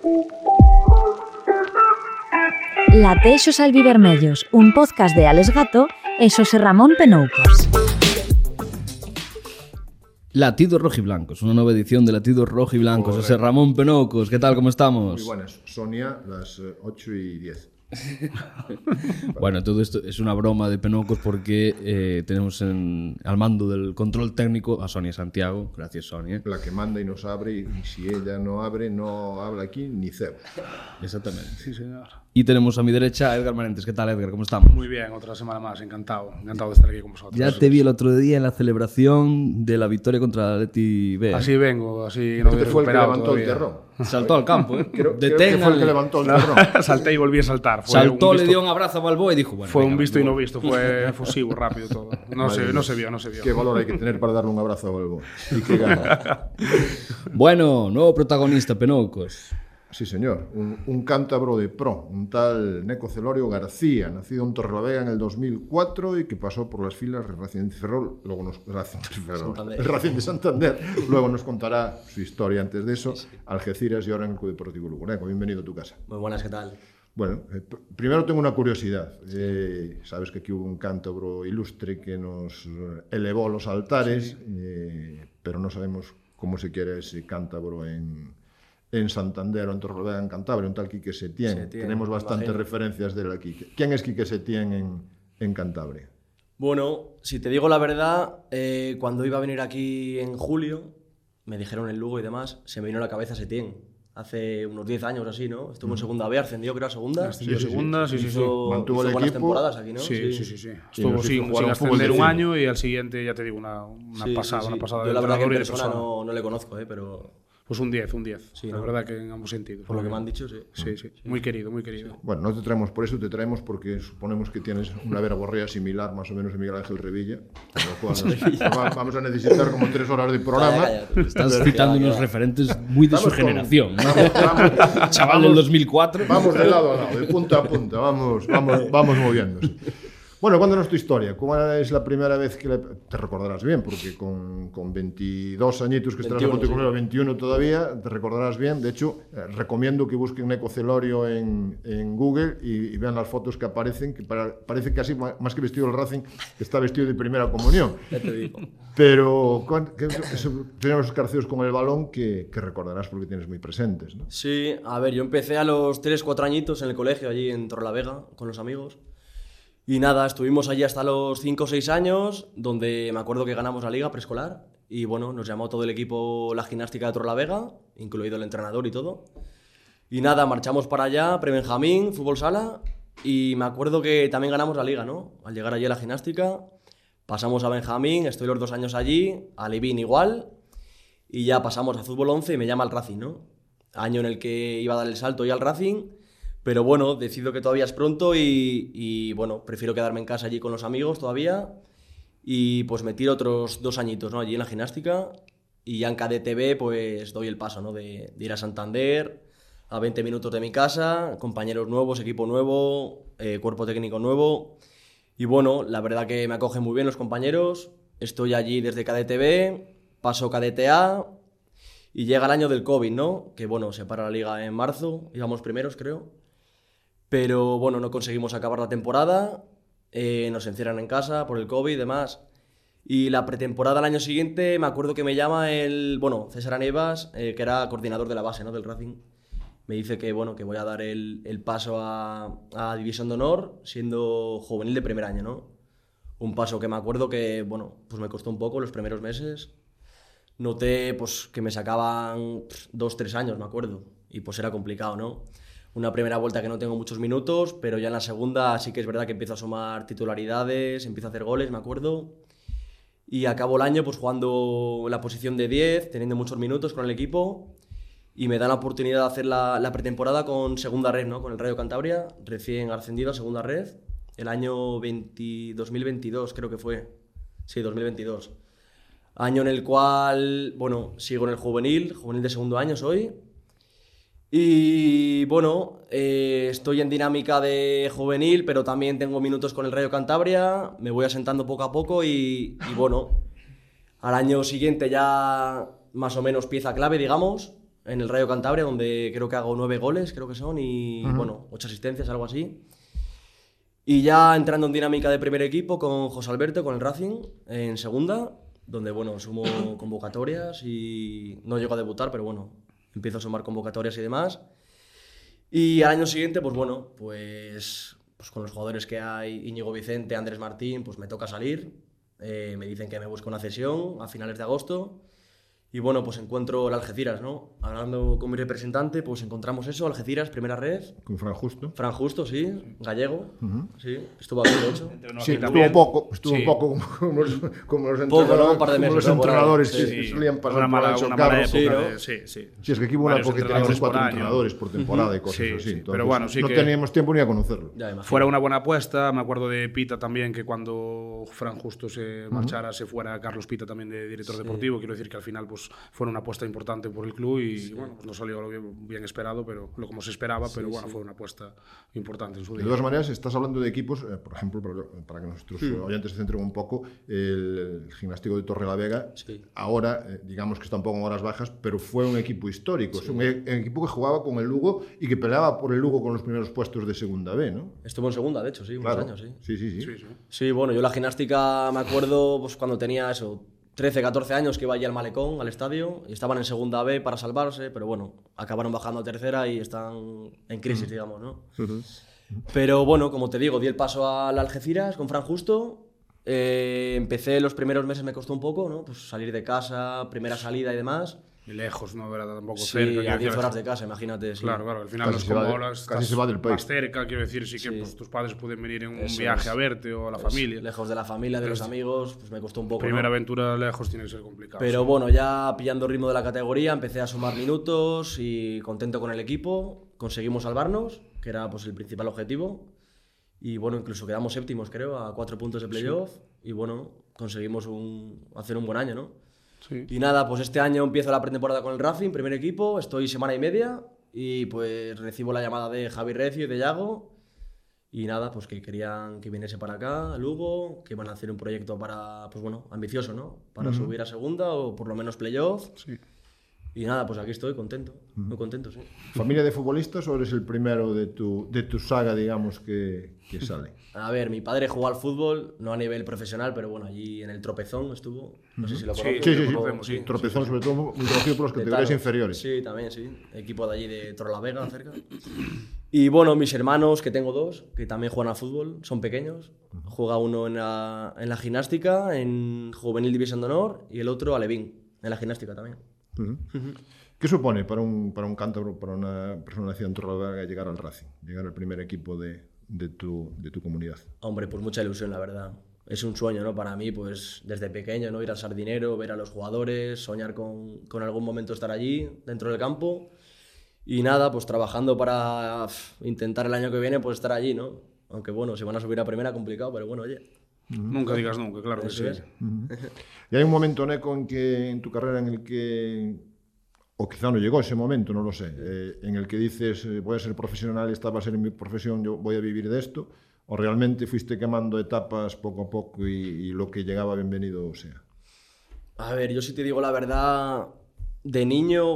Latexos Albivermellos, un podcast de Alex Gato e Xosé Ramón Penoucos. Latidos Rojiblancos, una nueva edición de Latidos Rojiblancos. Xosé Ramón Penoucos, ¿qué tal? ¿Cómo estamos? Muy buenas. Sonia, las 8:10. Bueno, todo esto es una broma de Penoucos porque tenemos al mando del control técnico a Sonia Santiago. Gracias, Sonia. La que manda y nos abre, y si ella no abre, no habla aquí ni cebo. Exactamente. Sí, señor. Y tenemos a mi derecha a Edgar Marentes. ¿Qué tal, Edgar? ¿Cómo estamos? Muy bien, otra semana más, encantado de estar aquí con vosotros. Ya te vi el otro día en la celebración de la victoria contra el Atleti B. Así vengo, así no Este he fue el que recuperado levantó todavía. el terrón. Saltó al campo, ¿eh? Creo que fue el que levantó el terrón. Salté y volví a saltar. Fue Saltó, un le visto- dio un abrazo a Balboa y dijo... Bueno, Fue venga, un visto y Balboa. no visto, fue efusivo, rápido todo. No se vio. Qué valor hay que tener para darle un abrazo a Balboa. Y que gana. Bueno, nuevo protagonista, Penoucos. Sí, señor. Un cántabro de pro, un tal Neco Celorio García, nacido en Torrelavega en el 2004 y que pasó por las filas del Racing de Ferrol, el Racing de Santander. Luego nos contará su historia antes de eso. Algeciras y ahora en el Club Deportivo Lugo. Neco, bienvenido a tu casa. Muy buenas, ¿qué tal? Bueno, primero tengo una curiosidad. Sabes que aquí hubo un cántabro ilustre que nos elevó los altares, pero no sabemos cómo se quiere ese cántabro en Santander o en Torrelavega, en Cantabria, un tal Quique Setién. Tenemos bastantes referencias de él aquí. ¿Quién es Quique Setién en Cantabria? Bueno, si te digo la verdad, cuando iba a venir aquí en julio, me dijeron el Lugo y demás, se me vino a la cabeza Setién. Hace unos 10 años así, ¿no? Estuvo en segunda B, ascendió creo a segunda. Ascendió segunda, sí. Mantuvo el buenas equipo. temporadas aquí, ¿no? Sí. Estuvo nos hizo sin jugar al fútbol ascender de un cine. año y al siguiente, ya te digo, una pasada Yo de la verdad que en entrenador y de persona persona. no le conozco, pero Pues un 10. Sí, la ¿no? verdad que en ambos sentidos. por lo que me han dicho, sí. Sí. Muy querido. Bueno, no te traemos por eso, te traemos porque suponemos que tienes una verborrea similar más o menos a Miguel Ángel Revilla, con lo cual vamos a necesitar como 3 horas de programa. Cállate. Estás citando unos referentes muy de su Vamos con- generación, ¿no? Vamos, Chaval del 2004. vamos de lado a lado, de punta a punta, vamos moviéndose. Bueno, cuéntanos tu historia. ¿Cómo es la primera vez que te recordarás bien? Porque con 22 añitos que estarás a 21, punto de cumplir, sí. 21 todavía, te recordarás bien. De hecho, recomiendo que busquen Neco Celorio en Google y vean las fotos que aparecen, que parece casi más que vestido del Racing, que está vestido de primera comunión. Ya te digo. Pero tenemos escarceos con el balón que recordarás porque tienes muy presentes, ¿no? Sí, a ver, yo empecé a los 3-4 añitos en el colegio, allí en Torrelavega, con los amigos. Y nada, estuvimos allí hasta los 5 o 6 años, donde me acuerdo que ganamos la liga preescolar. Y bueno, nos llamó todo el equipo la gimnástica de Torrelavega, incluido el entrenador y todo. Y nada, marchamos para allá, pre-benjamín, fútbol sala. Y me acuerdo que también ganamos la liga, ¿no? Al llegar allí a la gimnástica, pasamos a benjamín, estoy los 2 años allí, a Levín igual. Y ya pasamos a fútbol 11 y me llama al Racing, ¿no? Año en el que iba a dar el salto ya al Racing. Pero bueno, decido que todavía es pronto y bueno, prefiero quedarme en casa allí con los amigos todavía. Y pues me tiro otros 2 añitos, ¿no? Allí en la gimnástica. Y ya en KDTV pues doy el paso, ¿no? De ir a Santander, a 20 minutos de mi casa, compañeros nuevos, equipo nuevo, cuerpo técnico nuevo. Y bueno, la verdad que me acogen muy bien los compañeros. Estoy allí desde KDTV, paso KDTA y llega el año del COVID, ¿no? Que bueno, se para la liga en marzo, íbamos primeros creo. Pero bueno, no conseguimos acabar la temporada, nos encierran en casa por el COVID y demás. Y la pretemporada el año siguiente, me acuerdo que me llama César Anevas, que era coordinador de la base, ¿no? Del Racing. Me dice que, bueno, que voy a dar el paso a División de Honor, siendo juvenil de primer año, ¿no? Un paso que me acuerdo que, bueno, pues me costó un poco los primeros meses. Noté, pues, que me sacaban 2-3 años, me acuerdo. Y pues era complicado, ¿no? Una primera vuelta que no tengo muchos minutos, pero ya en la segunda sí que es verdad que empiezo a sumar titularidades, empiezo a hacer goles, me acuerdo. Y acabo el año pues jugando la posición de 10, teniendo muchos minutos con el equipo. Y me dan la oportunidad de hacer la pretemporada con segunda red, ¿no? Con el Rayo Cantabria, recién ascendido a segunda red. El año 2022 creo que fue. Sí, 2022. Año en el cual, bueno, sigo en el juvenil de segundo año soy. Y bueno, estoy en dinámica de juvenil, pero también tengo minutos con el Rayo Cantabria, me voy asentando poco a poco y bueno, al año siguiente ya más o menos pieza clave, digamos, en el Rayo Cantabria, donde creo que hago 9 goles, creo que son, y bueno, 8 asistencias, algo así. Y ya entrando en dinámica de primer equipo con José Alberto, con el Racing, en segunda, donde bueno, sumo convocatorias y no llego a debutar, pero bueno, empiezo a sumar convocatorias y demás. Y al año siguiente, pues bueno, pues con los jugadores que hay, Íñigo Vicente, Andrés Martín, pues me toca salir. Me dicen que me busco una cesión a finales de agosto. Y bueno, pues encuentro el Algeciras, ¿no? Hablando con mi representante, pues encontramos eso, Algeciras, primera red. Con Fran Justo. Fran Justo, sí, gallego. Sí, estuvo aquí, de hecho. Sí, estuvo un poco como los entrenadores, Poco, ¿no? Un par de meses, como los ¿no? Por ahí. entrenadores Sí, que Sí, solían pasar una mala, por una esos mala carros. época. Sí, ¿no? Sí. Sí, es que aquí hubo una Varios época que teníamos entrenadores 4 por año. entrenadores por temporada y cosas Sí, así. sí, Entonces, pero bueno, sí no que- teníamos tiempo ni a conocerlo. Ya, imagino. Fuera una buena apuesta, me acuerdo de Pita también, que cuando Fran Justo se marchara, se fuera Carlos Pita también de director deportivo. Quiero decir que al final pues fue una apuesta importante por el club y bueno, pues no salió lo bien esperado, pero lo como se esperaba, pero bueno, fue una apuesta importante en su De día. todas maneras, estás hablando de equipos, por ejemplo, para que nuestros oyentes se centren un poco, el Gimnástico de Torrelavega, Sí. ahora, digamos que está un poco en horas bajas, pero fue un equipo histórico. Es un equipo que jugaba con el Lugo y que peleaba por el Lugo con los primeros puestos de segunda B, ¿no? Estuvo en segunda, de hecho, sí, unos Claro. años, sí. Sí. Sí, sí. Sí, bueno, yo la gimnástica me acuerdo pues, cuando tenía eso, 13, 14 años que iba allí al Malecón, al estadio, y estaban en segunda B para salvarse, pero bueno, acabaron bajando a tercera y están en crisis, digamos, ¿no? Pero bueno, como te digo, di el paso al Algeciras con Fran Justo. Empecé los primeros meses, me costó un poco, ¿no? Pues salir de casa, primera salida y demás. Y lejos, no era tampoco Sí, cerca. a quiero 10 decir, horas de casa, imagínate. Sí. Claro, al final Casi no es se va como de- ahora casi estás se va del país. más cerca, quiero decir, sí que Sí. pues, tus padres pueden venir en un Eso viaje es. a verte o a la Pues, familia. lejos de la familia, de los amigos, pues me costó un poco, Primera ¿no? aventura lejos tiene que ser complicado. Pero sí. bueno, ya pillando ritmo de la categoría, empecé a sumar minutos y contento con el equipo. Conseguimos salvarnos, que era pues, el principal objetivo. Y bueno, incluso quedamos séptimos, creo, a 4 puntos de playoff. Y bueno, conseguimos hacer un buen año, ¿no? Sí. Y nada, pues este año empiezo la pretemporada con el Racing, primer equipo. Estoy semana y media y pues recibo la llamada de Javi Recio y de Yago. Y nada, pues que querían que viniese para acá, a Lugo, que iban a hacer un proyecto para, pues bueno, ambicioso, ¿no? Para subir a segunda o por lo menos playoff. Sí. Y nada, pues aquí estoy contento, muy contento, sí. ¿Familia de futbolistas o eres el primero de tu saga, digamos, que sale? A ver, mi padre jugó al fútbol, no a nivel profesional, pero bueno, allí en el Tropezón estuvo, no sé si lo Sí, conoces. Sí, sí, equipo- conocemos, sí. Tropezón, sobre todo, muy conocido por las de categorías Taro. inferiores. Sí, también, sí. Equipo de allí de Torrelavega, cerca. Y bueno, mis hermanos, que tengo 2, que también juegan al fútbol, son pequeños. Juega uno en la gimnástica, en Juvenil División de Honor, y el otro Alevín, en la gimnástica también. ¿Qué supone para un cántabro, para una persona nacida en Torrelavega llegar al Racing, llegar al primer equipo de tu comunidad? Hombre, pues mucha ilusión, la verdad. Es un sueño, ¿no? Para mí, pues desde pequeño, ¿no? Ir al Sardinero, ver a los jugadores, soñar con algún momento estar allí, dentro del campo. Y nada, pues trabajando para intentar el año que viene, pues estar allí, ¿no? Aunque bueno, si van a subir a primera, complicado, pero bueno, oye. Nunca digas nunca, claro que Eso sí. es. Y hay un momento, Neco, en tu carrera en el que, o quizá no llegó ese momento, no lo sé, en el que dices, voy a ser profesional, esta va a ser mi profesión, yo voy a vivir de esto, o realmente fuiste quemando etapas poco a poco y lo que llegaba bienvenido sea. A ver, yo si te digo la verdad, de niño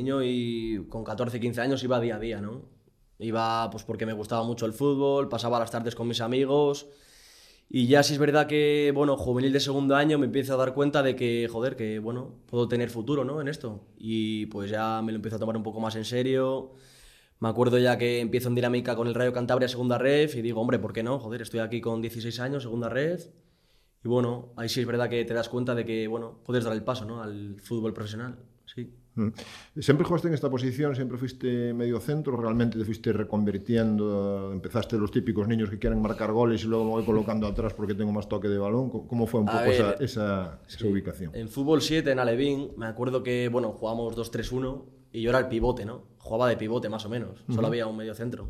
y con 14, 15 años iba día a día, ¿no? Iba pues porque me gustaba mucho el fútbol, pasaba las tardes con mis amigos y ya sí es verdad que, bueno, juvenil de segundo año me empiezo a dar cuenta de que, joder, que, bueno, puedo tener futuro, ¿no? En esto. Y pues ya me lo empiezo a tomar un poco más en serio. Me acuerdo ya que empiezo en dinámica con el Rayo Cantabria segunda ref y digo, hombre, ¿por qué no? Joder, estoy aquí con 16 años, segunda ref. Y bueno, ahí sí es verdad que te das cuenta de que, bueno, puedes dar el paso, ¿no? Al fútbol profesional, sí. ¿Siempre jugaste en esta posición? ¿Siempre fuiste medio centro? ¿Realmente te fuiste reconvirtiendo? ¿Empezaste los típicos niños que quieren marcar goles y luego me voy colocando atrás porque tengo más toque de balón? ¿Cómo fue un poco ver, esa ubicación? En fútbol 7, en Alevín, me acuerdo que, bueno, jugábamos 2-3-1 y yo era el pivote, ¿no? Jugaba de pivote más o menos, solo había un medio centro.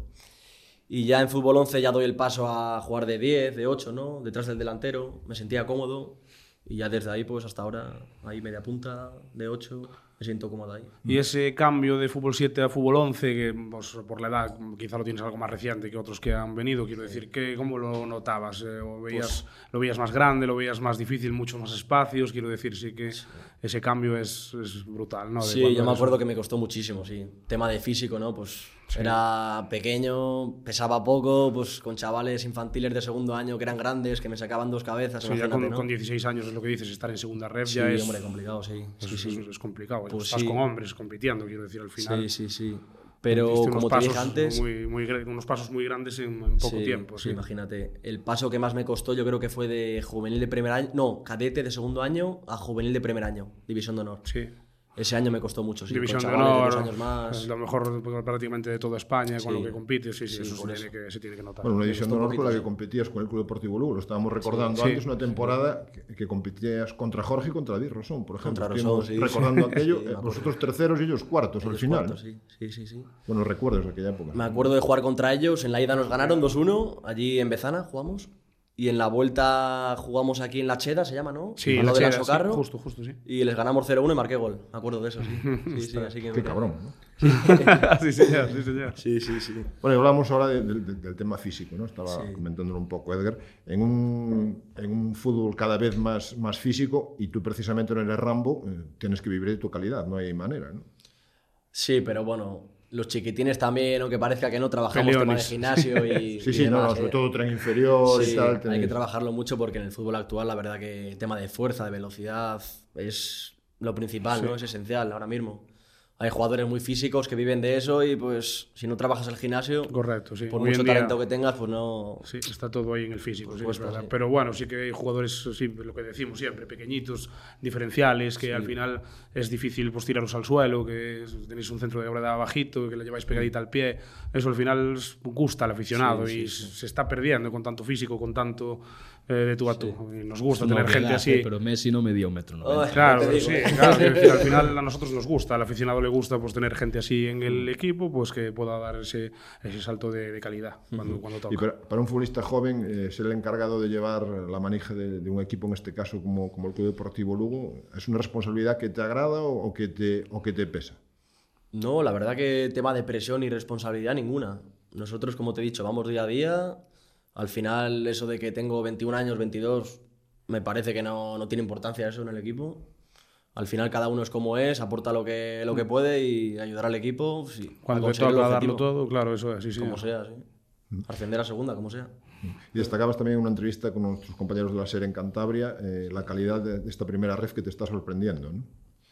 Y ya en fútbol 11 ya doy el paso a jugar de 10, de 8, ¿no? Detrás del delantero, me sentía cómodo y ya desde ahí pues hasta ahora, ahí media punta, de 8. Me siento cómodo ahí. Y ese cambio de fútbol 7 a fútbol 11, que pues, por la edad quizá lo tienes algo más reciente que otros que han venido, quiero decir, ¿cómo lo notabas? ¿Lo veías más grande, lo veías más difícil, muchos más espacios? Quiero decir, sí que ese cambio es brutal, ¿no? Sí, yo me acuerdo que me costó muchísimo, sí. Tema de físico, ¿no? Pues era pequeño, pesaba poco, pues con chavales infantiles de segundo año que eran grandes, que me sacaban 2 cabezas. Sí, ya con 16 años es lo que dices, estar en segunda ref sí, ya es... hombre, complicado, sí. Es complicado. Pues estás con hombres compitiendo, quiero decir, al final. Sí. Pero como te dije antes... unos pasos muy grandes en poco tiempo. Sí, imagínate. El paso que más me costó yo creo que fue de juvenil de primer año... No, cadete de segundo año a juvenil de primer año. División de honor. Sí. Ese año me costó mucho, sí. División con de chavales honor, de 2 años más. Lo mejor prácticamente de toda España con lo que compites, eso se tiene que notar. Bueno, una división de honor con la que competías con el Club Deportivo Lugo. Lo estábamos recordando antes, una temporada que competías contra Jorge y contra David Rosón, por ejemplo. Contra Rosón, sí. Recordando aquello, vosotros terceros y ellos cuartos al final. Cuartos, sí. Bueno, recuerdos de aquella época. Me acuerdo de jugar contra ellos. En la ida nos ganaron 2-1. Allí en Bezana jugamos. Y en la vuelta jugamos aquí en La Cheda, se llama, ¿no? Sí, en La Cheda, Cheda, justo, sí. Y les ganamos 0-1 y marqué gol. Me acuerdo de eso, sí. Así que Qué cabrón, ¿no? Sí, señor. Sí. Bueno, y hablamos ahora del tema físico, ¿no? Estaba comentándolo un poco, Edgar. En un fútbol cada vez más físico, y tú precisamente no eres Rambo, tienes que vivir de tu calidad, no hay manera, ¿no? Sí, pero bueno... Los chiquitines también, aunque parezca que no, trabajamos tema de gimnasio y Sí, y demás, sobre todo tren inferior y tal. Hay que trabajarlo mucho porque en el fútbol actual la verdad que el tema de fuerza, de velocidad es lo principal, ¿no? Es esencial ahora mismo. Hay jugadores muy físicos que viven de eso y pues si no trabajas el gimnasio, correcto, sí. por mucho talento que tengas, pues no... Sí, está todo ahí en el físico, sí, es verdad. Sí. Pero bueno, sí que hay jugadores, sí, lo que decimos siempre, pequeñitos, diferenciales, que al final es difícil pues tirarlos al suelo, que tenéis un centro de gravedad bajito, que le lleváis pegadita al pie. Eso al final gusta al aficionado y se está perdiendo con tanto físico, con tanto... de tú a tú. Y nos gusta tener gente así. Pero Messi no medía 1,90 m. Claro, sí, claro. Al final a nosotros nos gusta, al aficionado le gusta pues tener gente así en el equipo, pues que pueda dar ese salto de calidad cuando toca. Y para un futbolista joven, ser el encargado de llevar la manija de un equipo, en este caso como el Club Deportivo Lugo, ¿es una responsabilidad que te agrada o que te pesa? No, la verdad que tema de presión y responsabilidad ninguna. Nosotros, como te he dicho, vamos día a día. Al final, eso de que tengo 21 años, 22, me parece que no tiene importancia eso en el equipo. Al final, cada uno es como es, aporta lo que puede y ayudar al equipo. Sí, cuando te toca darlo todo, claro, eso es. Sí, como sea, sí. Ascender a segunda, como sea. Y destacabas también en una entrevista con nuestros compañeros de la SER en Cantabria la calidad de esta primera ref que te está sorprendiendo, ¿no?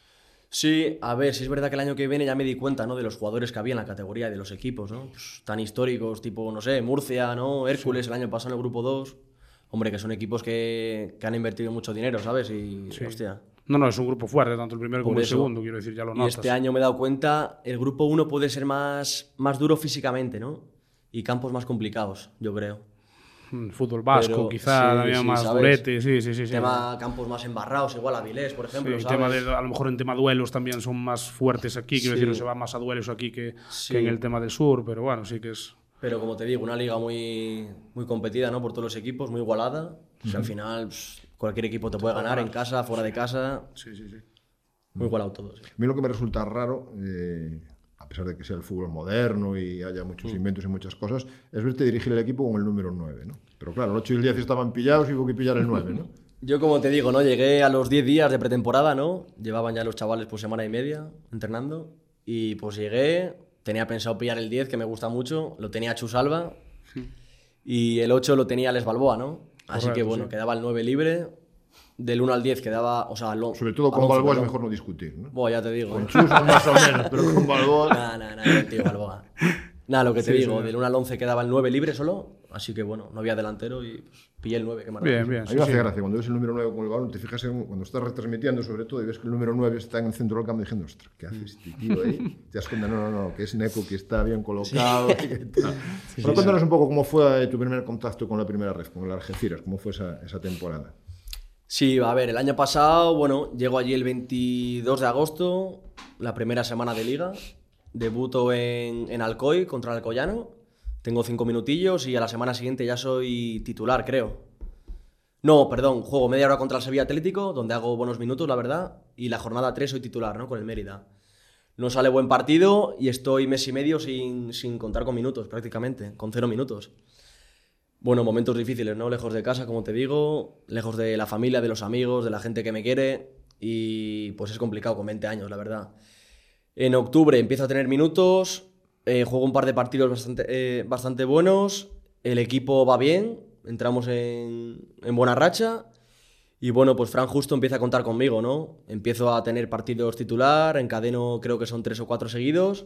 Sí, a ver, sí es verdad que el año que viene ya me di cuenta, ¿no? De los jugadores que había en la categoría y de los equipos, ¿no? Pues, tan históricos, tipo, no sé, Murcia, ¿no? Hércules el año pasado en el grupo 2. Hombre, que son equipos que han invertido mucho dinero, ¿sabes? Y, hostia... No, es un grupo fuerte, tanto el primero como el segundo, quiero decir, ya lo notas. Y este año me he dado cuenta, el grupo 1 puede ser más duro físicamente, ¿no? Y campos más complicados, yo creo. Fútbol vasco, quizá, también más durete, sí. Tema campos más embarrados, igual Avilés, por ejemplo, sí, ¿sabes? A lo mejor en tema duelos también son más fuertes aquí, quiero decir, se va más a duelos aquí que en el tema del sur, pero bueno, sí que es... Pero como te digo, una liga muy competida, ¿no? Por todos los equipos, muy igualada. O sea, al final, pues, cualquier equipo te puede ganar en casa, fuera de casa. Sí. Muy igualado todo, sí. A mí lo que me resulta raro, a pesar de que sea el fútbol moderno y haya muchos inventos y muchas cosas, es verte dirigir el equipo con el número 9, ¿no? Pero claro, el 8 y el 10 estaban pillados y hubo que pillar el 9, ¿no? Yo, como te digo, ¿no? Llegué a los 10 días de pretemporada, ¿no? Llevaban ya los chavales pues semana y media entrenando y pues llegué, tenía pensado pillar el 10, que me gusta mucho, lo tenía Chus Alba y el 8 lo tenía Les Balboa, ¿no? Así que bueno, quedaba el 9 libre. Del 1 al 10 quedaba, o sea, sobre todo con Balboa es mejor no discutir, ¿no? Bueno, ya te digo. Con Chus más o menos, pero con Balboa... No, tío, Balboa. Nada, lo que te digo, del 1 al 11 quedaba el 9 libre solo, así que bueno, no había delantero y pues, pillé el 9, qué maravilla. Bien. A mí me hace gracia, cuando ves el número 9 con el balón, te fijas cuando estás retransmitiendo sobre todo y ves que el número 9 está en el centro del campo diciendo, ostras, ¿qué hace este tío ahí? Te das cuenta, no, que es Neco, que está bien colocado. Pero cuéntanos un poco cómo fue tu primer contacto con la primera ref, con el Algeciras, cómo fue esa temporada. Sí, a ver, el año pasado, bueno, llego allí el 22 de agosto, la primera semana de liga, debuto en Alcoy contra el Alcoyano, tengo 5 minutillos y a la semana siguiente ya soy titular, creo. No, perdón, juego media hora contra el Sevilla Atlético, donde hago buenos minutos, la verdad, y la jornada 3 soy titular, ¿no? Con el Mérida. No sale buen partido y estoy mes y medio sin contar con minutos prácticamente, con 0 minutos. Bueno, momentos difíciles, ¿no? Lejos de casa, como te digo, lejos de la familia, de los amigos, de la gente que me quiere y pues es complicado con 20 años, la verdad. En octubre empiezo a tener minutos, juego un par de partidos bastante buenos, el equipo va bien, entramos en buena racha y bueno, pues Fran justo empieza a contar conmigo, ¿no? Empiezo a tener partidos titular, encadeno creo que son 3 o 4 seguidos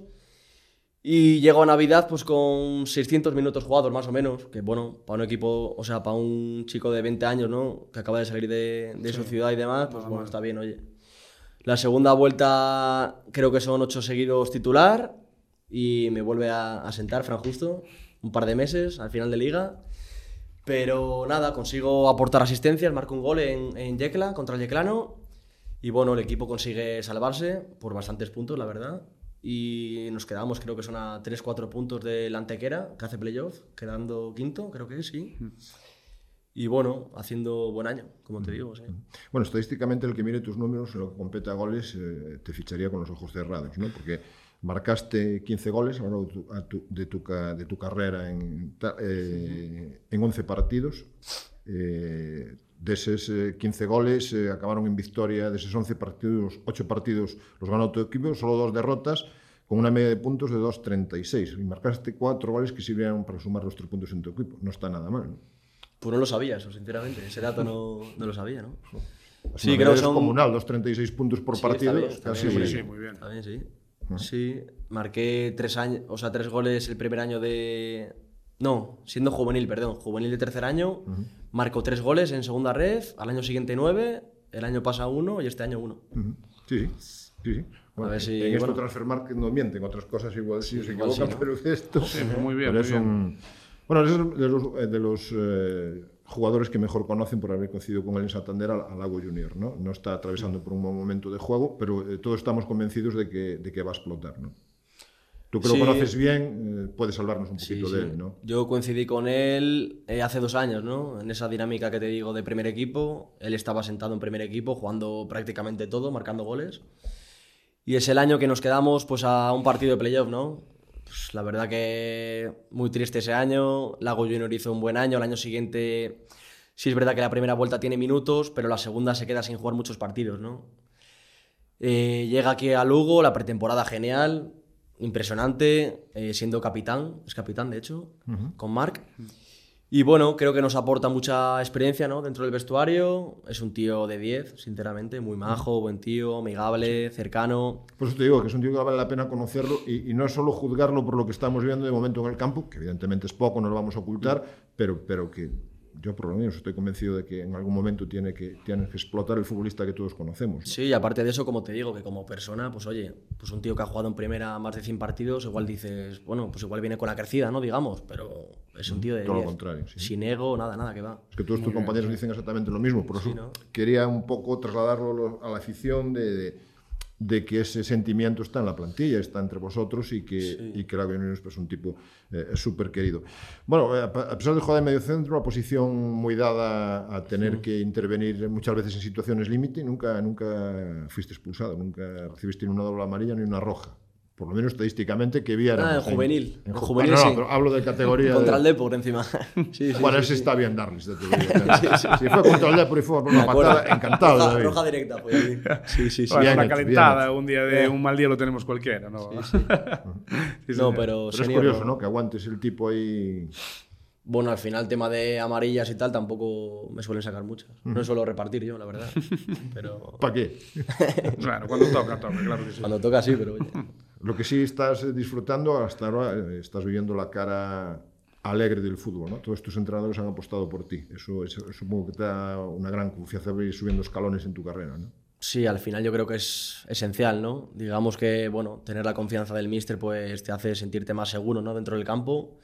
y llego a Navidad pues con 600 minutos jugados más o menos, que bueno, para un equipo, o sea, para un chico de 20 años, ¿no? Que acaba de salir de su ciudad y demás, pues bueno, está bien, oye. La segunda vuelta creo que son 8 seguidos titular y me vuelve a sentar Fran justo, un par de meses al final de liga. Pero nada, consigo aportar asistencias, marco un gol en Yecla, contra el Yeclano. Y bueno, el equipo consigue salvarse por bastantes puntos, la verdad. Y nos quedamos, creo que son a 3-4 puntos del Antequera, que hace playoff, quedando quinto, creo que sí. Y bueno, haciendo buen año, como te digo, sí. Bueno, estadísticamente el que mire tus números en lo que compete a goles te ficharía con los ojos cerrados, ¿no? Porque marcaste 15 goles a lo largo de tu carrera en 11 partidos. De esos 15 goles acabaron en victoria. De esos 11 partidos, 8 partidos los ganó tu equipo, solo 2 derrotas, con una media de puntos de 2,36. Y marcaste 4 goles que sirvieron para sumar los 3 puntos en tu equipo. No está nada mal, ¿no? Pues no lo sabía eso, sinceramente. Ese dato no lo sabía, ¿no? Sí, creo que es comunal, 2,36 puntos por partido. Está bien, Sí, muy bien. Está bien, sí. Sí, marqué 3 goles el primer año de... No, siendo juvenil, perdón, juvenil de tercer año, marco 3 goles en segunda ref, al año siguiente 9, el año pasado 1 y este año 1. Sí. Bueno, a ver si, en esto Transfermarkt no miente, en otras cosas igual sí se equivocan, ¿no? Pero esto... Sí, muy bien, pero muy bien. Bueno, es de los jugadores que mejor conocen por haber coincidido con él en Santander al Lago Junior, ¿no? No está atravesando por un buen momento de juego, pero todos estamos convencidos de que va a explotar, ¿no? Tú que lo conoces bien, puedes salvarnos un poquito de él, ¿no? Yo coincidí con él hace 2 años, ¿no? En esa dinámica que te digo de primer equipo. Él estaba sentado en primer equipo, jugando prácticamente todo, marcando goles. Y es el año que nos quedamos pues a un partido de playoff, ¿no? Pues la verdad que muy triste ese año. Lago Junior hizo un buen año. El año siguiente sí es verdad que la primera vuelta tiene minutos, pero la segunda se queda sin jugar muchos partidos, ¿no? Llega aquí a Lugo, la pretemporada genial, impresionante, siendo capitán, es capitán de hecho, con Marc. Y bueno, creo que nos aporta mucha experiencia, ¿no? Dentro del vestuario. Es un tío de 10, sinceramente, muy majo, buen tío, amigable, cercano. Por eso te digo que es un tío que vale la pena conocerlo y no solo juzgarlo por lo que estamos viendo de momento en el campo, que evidentemente es poco, no lo vamos a ocultar, pero que yo por lo menos estoy convencido de que en algún momento tiene que explotar el futbolista que todos conocemos, ¿no? Sí, y aparte de eso, como te digo, que como persona, pues oye, pues un tío que ha jugado en primera más de 100 partidos, igual dices, bueno, pues igual viene con la crecida, ¿no? Digamos, pero es un tío de 10. Todo lo contrario, sí. Sin ego, nada que va. Es que todos tus compañeros dicen exactamente lo mismo, por eso quería un poco trasladarlo a la afición de que ese sentimiento está en la plantilla, está entre vosotros y que Lago Junior es un tipo súper querido. Bueno, a pesar de jugar de medio centro, una posición muy dada a tener que intervenir muchas veces en situaciones límite, nunca fuiste expulsado, nunca recibiste ni una doble amarilla ni una roja. Por lo menos estadísticamente que viéramos. En juvenil. En juvenil no, sí. Pero hablo de categoría. Contra el Depor encima. Sí, bueno, ese está bien darles. Si fue contra el Depor y fue por una patada, encantado. Roja directa, pues. Sí. Bueno, una calentada, un día de un mal día lo tenemos cualquiera, ¿no? Sí. No, pero es curioso, ¿no? Que aguantes el tipo ahí. Bueno, al final, tema de amarillas y tal, tampoco me suelen sacar muchas. No suelo repartir yo, la verdad. Pero... ¿Para qué? Bueno, cuando toca, claro que sí. Cuando toca, sí, pero oye. Lo que sí estás disfrutando, hasta ahora estás viviendo la cara alegre del fútbol, ¿no? Todos tus entrenadores han apostado por ti. Eso supongo que te da una gran confianza de ir subiendo escalones en tu carrera, ¿no? Sí, al final yo creo que es esencial, ¿no? Digamos que, bueno, tener la confianza del míster pues te hace sentirte más seguro, ¿no? Dentro del campo.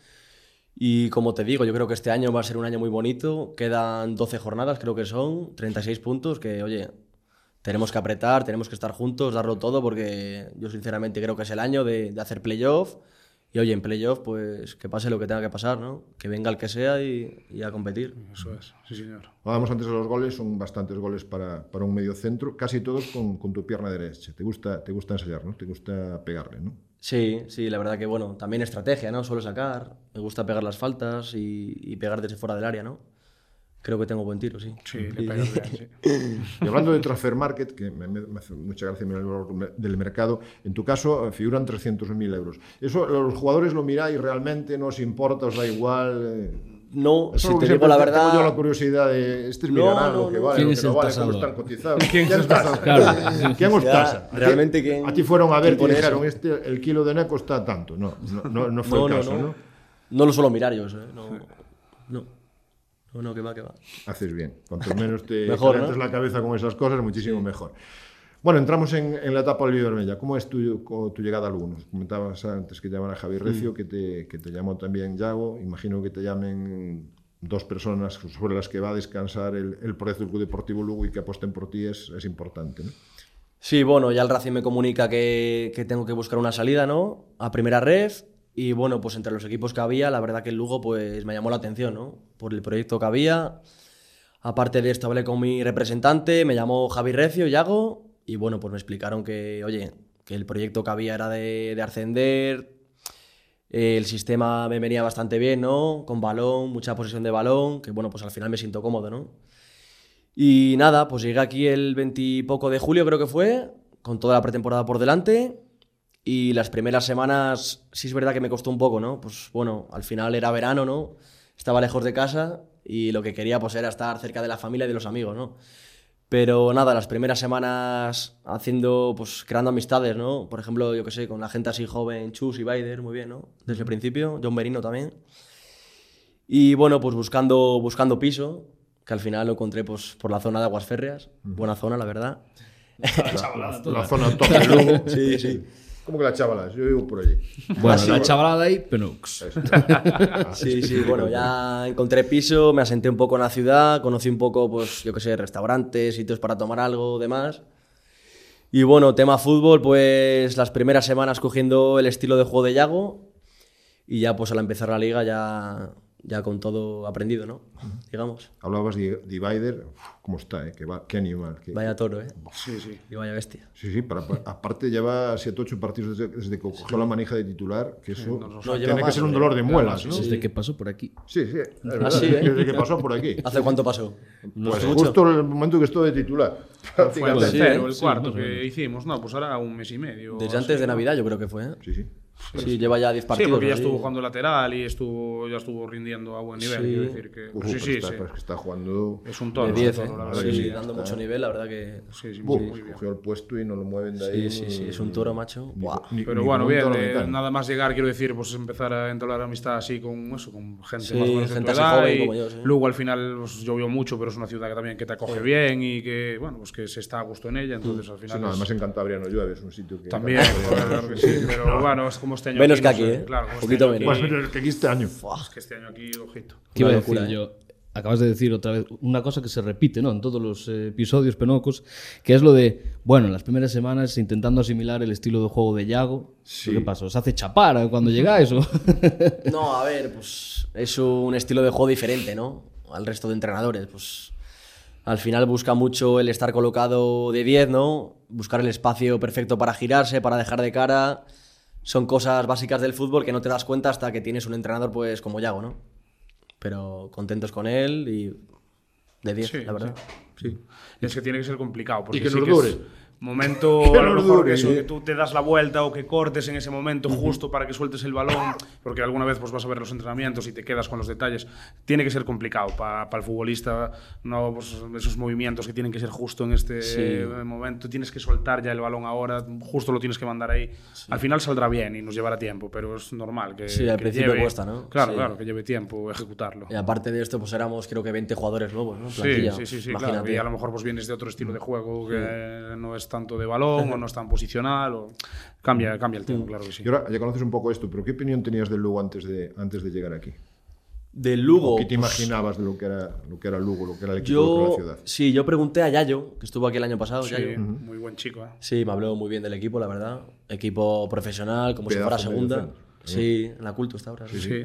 Y como te digo, yo creo que este año va a ser un año muy bonito. Quedan 12 jornadas, creo que son, 36 puntos, que, oye, tenemos que apretar, tenemos que estar juntos, darlo todo, porque yo sinceramente creo que es el año de hacer playoff Y oye, en playoff, pues que pase lo que tenga que pasar, ¿no? Que venga el que sea y a competir. Eso es, sí señor. Hablábamos antes de los goles, son bastantes goles para un medio centro, casi todos con tu pierna derecha. Te gusta ensayar, ¿no? Te gusta pegarle, ¿no? Sí, la verdad que bueno, también estrategia, ¿no? Suelo sacar, me gusta pegar las faltas y pegar desde fuera del área, ¿no? Creo que tengo buen tiro, sí. Sí, le pegas bien, sí. Y hablando de Transfer Market, que me hace mucha gracia mirar el valor del mercado, en tu caso figuran 300.000 euros. ¿Eso los jugadores lo miráis realmente? ¿No os importa? ¿Os da igual? No, Eso si es te que digo la siempre verdad... tengo yo la curiosidad de este es millonario, lo que vale, ¿Quién lo es que no el vale, tasador? cómo están cotizados. ¿Quién es el tasa? Claro. ¿Quién os Ya, tasa? realmente, ¿quién- a ti fueron a ver quién y pone dijeron, eso? el kilo de Neco está tanto. No fue el caso, ¿no? No lo suelo mirar yo, ¿eh? No, que va. Haces bien. Cuanto menos te Mejor, calientes ¿no? la cabeza con esas cosas, muchísimo mejor. Bueno, entramos en la etapa del Vermella. ¿Cómo es tu llegada a Lugo? Nos comentabas antes que llaman a Javi Recio, que te llamó también Yago. Imagino que te llamen dos personas sobre las que va a descansar el proyecto del Club Deportivo Lugo y que aposten por ti es importante, ¿no? Sí, bueno, ya el Racing me comunica que tengo que buscar una salida, ¿no? A primera ref. Y bueno, pues entre los equipos que había, la verdad que el Lugo pues me llamó la atención, ¿no? Por el proyecto que había. Aparte de esto hablé con mi representante, me llamó Javi Recio, Yago, y bueno, pues me explicaron que, oye, que el proyecto que había era de ascender, el sistema me venía bastante bien, ¿no? Con balón, mucha posesión de balón, que bueno, pues al final me siento cómodo, ¿no? Y nada, pues llegué aquí el 20 y poco de julio, creo que fue, con toda la pretemporada por delante. Y las primeras semanas sí es verdad que me costó un poco, ¿no? Pues bueno, al final era verano, ¿no? Estaba lejos de casa y lo que quería pues era estar cerca de la familia y de los amigos, ¿no? Pero nada, las primeras semanas creando amistades, ¿no? Por ejemplo, yo qué sé, con la gente así joven, Chus y Baider, muy bien, ¿no? Desde el principio, John Merino también. Y bueno, pues buscando piso, que al final lo encontré pues por la zona de Aguas Férreas, buena zona, la verdad. La zona top de Lugo. Sí. ¿Cómo que la chavala? Yo vivo por allí. Bueno, la chavalada ahí, Penux. Sí, bueno, ya encontré piso, me asenté un poco en la ciudad, conocí un poco, pues, yo qué sé, restaurantes, sitios para tomar algo, demás. Y bueno, tema fútbol, pues las primeras semanas cogiendo el estilo de juego de Yago y ya pues al empezar la liga ya con todo aprendido, ¿no? Digamos. Hablabas de Divider, ¿cómo está? Qué animal. Vaya toro, ¿eh? Sí. Y vaya bestia. Sí, aparte lleva 7-8 partidos desde que cogió la manija de titular, que eso lleva tiene que más, ser un dolor de muelas, ¿no? Desde que pasó por aquí. Sí, es verdad, sí, ¿eh? desde que pasó por aquí. ¿Hace cuánto pasó? Pues justo el momento que estuvo de titular. Fue el prácticamente. tercero, el sí, cuarto más o que menos. hicimos. No, pues ahora un mes y medio. Desde así, antes de ¿no? Navidad yo creo que fue, ¿eh? Sí. Sí, lleva ya 10 Sí, partidos. porque ya así. estuvo jugando lateral y ya estuvo rindiendo a buen nivel. Sí. Quiero decir que. Uf, Sí. pero es que está jugando. Es un toro. De es un 10, toro, la verdad Madre que sí, sí. mía. dando mucho nivel, la verdad que... Sí, Buf, muy bien. cogió el puesto y no lo mueven de ahí. Sí, es un toro, macho. Buah. Pero bueno, bien, como un toro nada más llegar, quiero decir, pues empezar a entablar amistad así con gente Sí, más o menos de tu gente así edad. joven Y como yo, sí. luego al final pues, llovió mucho, pero es una ciudad que también que te acoge bien y que, bueno, pues que se está a gusto en ella, entonces al Sí, final no, es- además en Cantabria no llueve, es un sitio que. también, joder, claro que sí, pero bueno, es como este año Menos aquí, que no aquí, sé, ¿eh? claro, como Poquito este año menos. aquí, Más que aquí este año. es que este año aquí, ojito. ¿Qué iba a Una decir locura, yo? Acabas de decir otra vez una cosa que se repite, ¿no? En todos los episodios penocos, que es lo de, bueno, en las primeras semanas intentando asimilar el estilo de juego de Yago. Sí. ¿Qué pasa? ¿Os hace chapar cuando llegáis? ¿O? No, a ver, pues es un estilo de juego diferente, ¿no? Al resto de entrenadores, pues al final busca mucho el estar colocado de 10, ¿no? Buscar el espacio perfecto para girarse, para dejar de cara. Son cosas básicas del fútbol que no te das cuenta hasta que tienes un entrenador pues como Yago, ¿no? Pero contentos con él y de 10, Sí, la verdad. Sí. Es que tiene que ser complicado. Porque Y que sí nos que dure. es momento, Que a lo nos mejor dure. que eso, que tú te das la vuelta o que cortes en ese momento justo para que sueltes el balón, porque alguna vez pues vas a ver los entrenamientos y te quedas con los detalles. Tiene que ser complicado para el futbolista, no pues, esos movimientos que tienen que ser justo en este momento. Tienes que soltar ya el balón ahora, justo lo tienes que mandar ahí. Al final saldrá bien y nos llevará tiempo, pero es normal que, Sí, al que principio lleve, cuesta, ¿no? Claro, Sí. claro, que lleve tiempo ejecutarlo. Y aparte de esto, pues éramos creo que 20 jugadores nuevos, ¿no? Sí, Plantilla. sí, claro. Imagínate. Y a lo mejor pues vienes de otro estilo de juego que no es tanto de balón o no es tan posicional o cambia el tema, claro que sí. Y ahora ya conoces un poco esto, pero ¿qué opinión tenías del Lugo antes de llegar aquí? Del Lugo. ¿O qué te pues, imaginabas de lo que era Lugo, lo que era el equipo de la ciudad? Sí, yo pregunté a Yayo, que estuvo aquí el año pasado. Sí, Yayo. muy buen chico, ¿eh? Sí, me habló muy bien del equipo, la verdad. Equipo profesional, como si Pedazo fuera de segunda. defensa. Sí, en la Culto está ahora. Sí.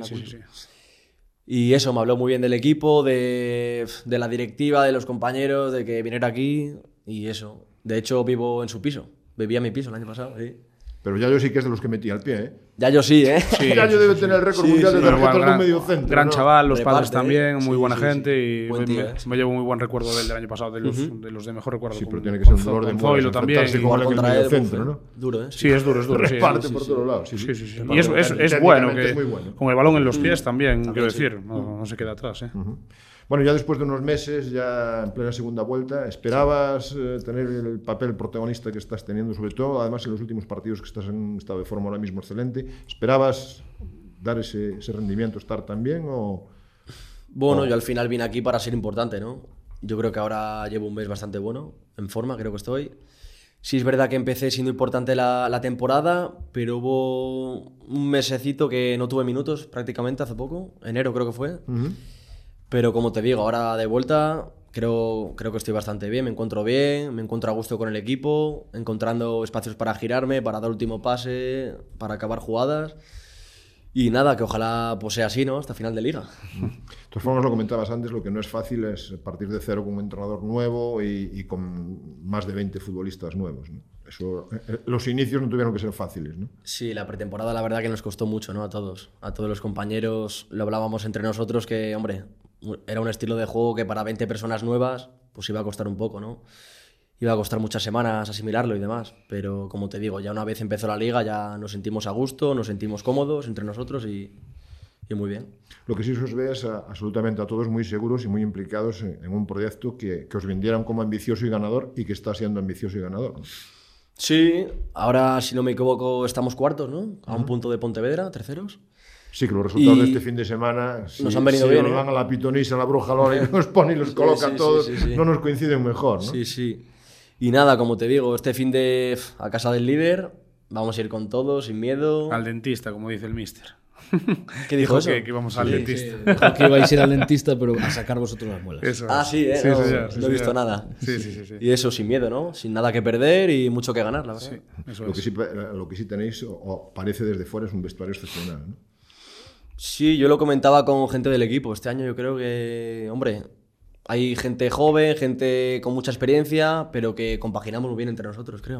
Y eso, me habló muy bien del equipo, de la directiva, de los compañeros, de que viniera aquí y eso. De hecho, vivo en su piso. Vivía en mi piso el año pasado, sí. Pero Yayo sí que es de los que metía el pie, ¿eh? Yayo sí, ¿eh? Sí, Yayo debe tener el récord mundial de Pero tarjetas bueno, de un medio centro. gran ¿no? chaval, los Reparte, padres también, muy sí, buena sí, gente sí. y Buen tío, me llevo muy buen recuerdo del año pasado, de los de mejor recuerdo. Sí, pero con- tiene que ser un con dolor de con muelas Zoilo también. enfrentarse y- con alguien en el Contra medio él, centro, uf, ¿no? Duro, ¿eh? Sí, es duro. Sí, Reparte sí, por sí. todos lados. Sí. Sí. Y es Técnicamente bueno que es muy bueno. con el balón en los pies también, quiero decir, no se queda atrás. Bueno, ya después de unos meses, ya en plena segunda vuelta, ¿esperabas tener el papel protagonista que estás teniendo, sobre todo, además en los últimos partidos que estás en estado de forma ahora mismo excelente? ¿Esperabas dar ese rendimiento, estar tan bien o...? Bueno, yo al final vine aquí para ser importante, ¿no? Yo creo que ahora llevo un mes bastante bueno, en forma, creo que estoy. Sí es verdad que empecé siendo importante la temporada, pero hubo un mesecito que no tuve minutos prácticamente hace poco, enero creo que fue. Pero como te digo, ahora de vuelta creo que estoy bastante bien, me encuentro a gusto con el equipo, encontrando espacios para girarme, para dar último pase, para acabar jugadas. Y nada, que ojalá pues, sea así, ¿no? Hasta final de liga. De todas formas, lo comentabas antes, lo que no es fácil es partir de cero con un entrenador nuevo y con más de 20 futbolistas nuevos, ¿no? Eso, los inicios no tuvieron que ser fáciles, ¿no? Sí, la pretemporada la verdad que nos costó mucho, ¿no? A todos los compañeros, lo hablábamos entre nosotros que, hombre, era un estilo de juego que para 20 personas nuevas pues iba a costar un poco, ¿no? Iba a costar muchas semanas asimilarlo y demás, pero como te digo, ya una vez empezó la liga ya nos sentimos a gusto, nos sentimos cómodos entre nosotros y muy bien. Lo que sí os ve es absolutamente a todos muy seguros y muy implicados en un proyecto que os vendieran como ambicioso y ganador y que está siendo ambicioso y ganador, ¿no? Sí, ahora si no me equivoco estamos cuartos, ¿no? A un punto de Pontevedra, terceros. Sí, que los resultados Y de este fin de semana, nos han venido bien, nos van a la pitonisa, a la bruja Lora y nos pone y los coloca sí, todos, sí. no nos coinciden mejor, ¿no? Sí. Y nada, como te digo, este fin de a casa del líder, vamos a ir con todo, sin miedo. Al dentista, como dice el mister. ¿Qué dijo eso? Que íbamos al dentista. Dijo que ibais a ir al dentista, pero a sacar vosotros las muelas. Eso Ah, es. sí, ¿eh? Sí, no, señor, no he visto nada. Sí. Y eso, sin miedo, ¿no? Sin nada que perder y mucho que ganar, la verdad. Sí, eso Lo es. que sí tenéis, o parece desde fuera, es un vestuario excepcional, ¿no? Sí, yo lo comentaba con gente del equipo. Este año yo creo que, hombre, hay gente joven, gente con mucha experiencia, pero que compaginamos muy bien entre nosotros, creo.